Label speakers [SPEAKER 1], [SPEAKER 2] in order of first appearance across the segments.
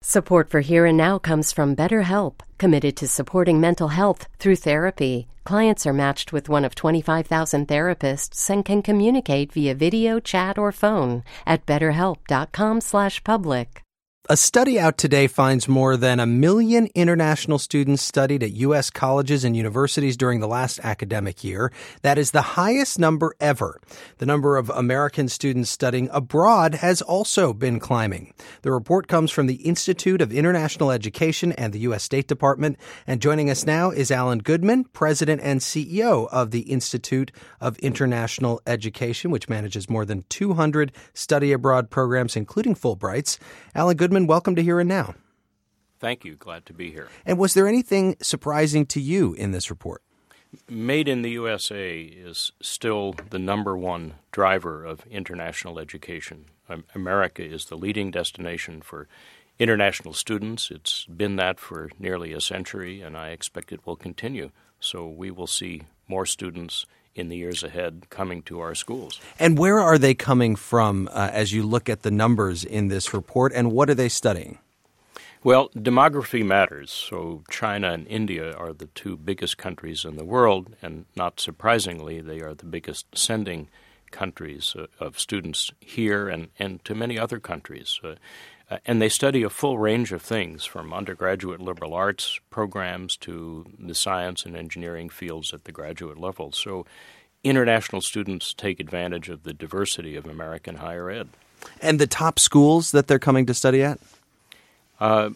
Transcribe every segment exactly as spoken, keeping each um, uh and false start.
[SPEAKER 1] Support for Here and Now comes from BetterHelp, committed to supporting mental health through therapy. Clients are matched with one of twenty-five thousand therapists and can communicate via video, chat, or phone at betterhelp.com slash public.
[SPEAKER 2] A study out today finds more than a million international students studied at U S colleges and universities during the last academic year. That is the highest number ever. The number of American students studying abroad has also been climbing. The report comes from the Institute of International Education and the U S State Department. And joining us now is Alan Goodman, President and C E O of the Institute of International Education, which manages more than two hundred study abroad programs, including Fulbrights. Alan Goodman, welcome to Here and Now.
[SPEAKER 3] Thank you. Glad to be here.
[SPEAKER 2] And was there anything surprising to you in this report?
[SPEAKER 3] Made in the U S A is still the number one driver of international education. Um, America is the leading destination for international students. It's been that for nearly a century, and I expect it will continue. So we will see more students in the years ahead coming to our schools.
[SPEAKER 2] And where are they coming from uh, as you look at the numbers in this report, and what are they studying?
[SPEAKER 3] Well, demography matters. So China and India are the two biggest countries in the world, and not surprisingly, they are the biggest sending countries uh, of students here and, and to many other countries. Uh, uh, and they study a full range of things, from undergraduate liberal arts programs to the science and engineering fields at the graduate level. So international students take advantage of the diversity of American higher ed.
[SPEAKER 2] And the top schools that they're coming to study at?
[SPEAKER 3] Uh,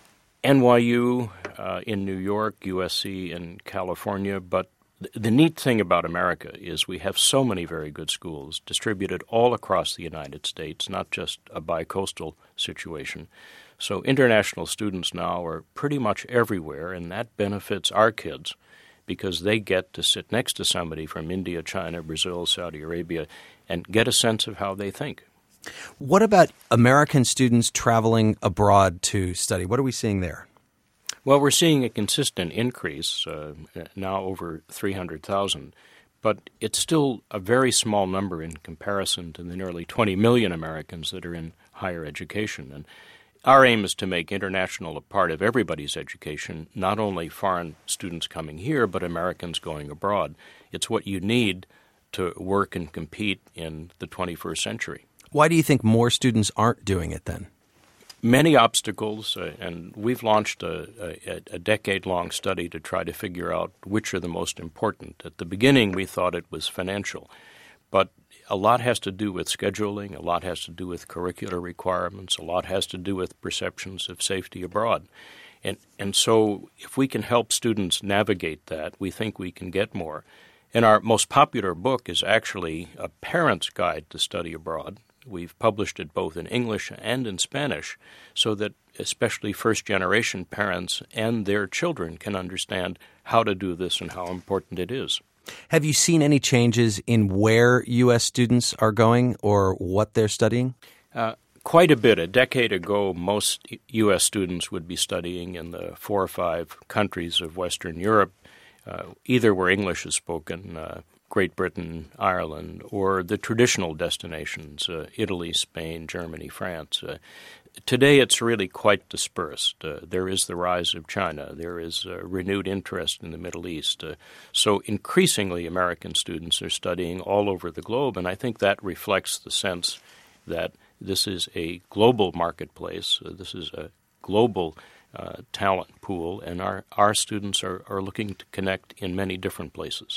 [SPEAKER 3] N Y U uh, in New York, U S C in California. But th- the neat thing about America is we have so many very good schools distributed all across the United States, not just a bi-coastal situation. So international students now are pretty much everywhere, and that benefits our kids because they get to sit next to somebody from India, China, Brazil, Saudi Arabia, and get a sense of how they think.
[SPEAKER 2] What about American students traveling abroad to study? What are we seeing there?
[SPEAKER 3] Well, we're seeing a consistent increase, uh, now over three hundred thousand, but it's still a very small number in comparison to the nearly twenty million Americans that are in higher education. And our aim is to make international a part of everybody's education, not only foreign students coming here, but Americans going abroad. It's what you need to work and compete in the twenty-first century.
[SPEAKER 2] Why do you think more students aren't doing it then?
[SPEAKER 3] Many obstacles, uh, and we've launched a, a, a decade-long study to try to figure out which are the most important. At the beginning, we thought it was financial, but a lot has to do with scheduling, a lot has to do with curricular requirements, a lot has to do with perceptions of safety abroad. And, and so if we can help students navigate that, we think we can get more. And our most popular book is actually a parent's guide to study abroad. We've published it both in English and in Spanish so that especially first-generation parents and their children can understand how to do this and how important it is.
[SPEAKER 2] Have you seen any changes in where U S students are going or what they're studying?
[SPEAKER 3] Uh, quite a bit. A decade ago, most U S students would be studying in the four or five countries of Western Europe, uh, either where English is spoken, uh, Great Britain, Ireland, or the traditional destinations, uh, Italy, Spain, Germany, France. Uh, today it's really quite dispersed. Uh, there is the rise of China. There is uh, renewed interest in the Middle East. Uh, so increasingly American students are studying all over the globe, and I think that reflects the sense that this is a global marketplace. Uh, this is a global uh, talent pool, and our, our students are, are looking to connect in many different places.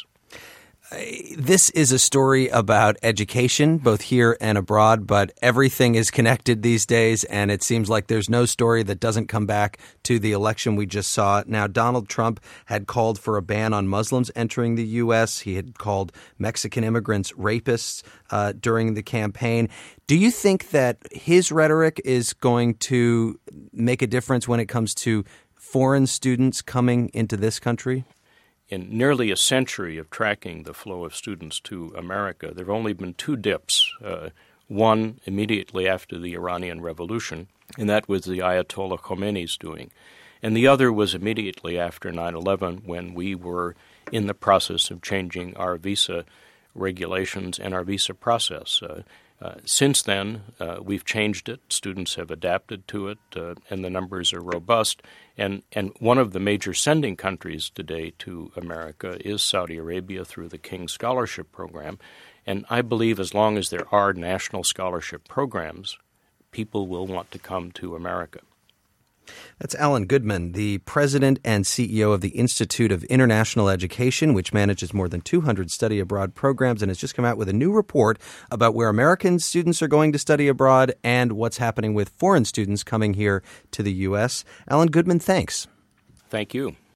[SPEAKER 2] This is a story about education, both here and abroad, but everything is connected these days, and it seems like there's no story that doesn't come back to the election we just saw. Now, Donald Trump had called for a ban on Muslims entering the U S. He had called Mexican immigrants rapists uh, during the campaign. Do you think that his rhetoric is going to make a difference when it comes to foreign students coming into this country?
[SPEAKER 3] In nearly a century of tracking the flow of students to America, there have only been two dips, uh, one immediately after the Iranian Revolution, and that was the Ayatollah Khomeini's doing, and the other was immediately after nine eleven when we were in the process of changing our visa regulations and our visa process. Uh, Uh, since then, uh, we've changed it. Students have adapted to it, uh, and the numbers are robust. And, and one of the major sending countries today to America is Saudi Arabia through the King Scholarship Program. And I believe as long as there are national scholarship programs, people will want to come to America.
[SPEAKER 2] That's Alan Goodman, the president and C E O of the Institute of International Education, which manages more than two hundred study abroad programs and has just come out with a new report about where American students are going to study abroad and what's happening with foreign students coming here to the U S. Alan Goodman, thanks.
[SPEAKER 3] Thank you.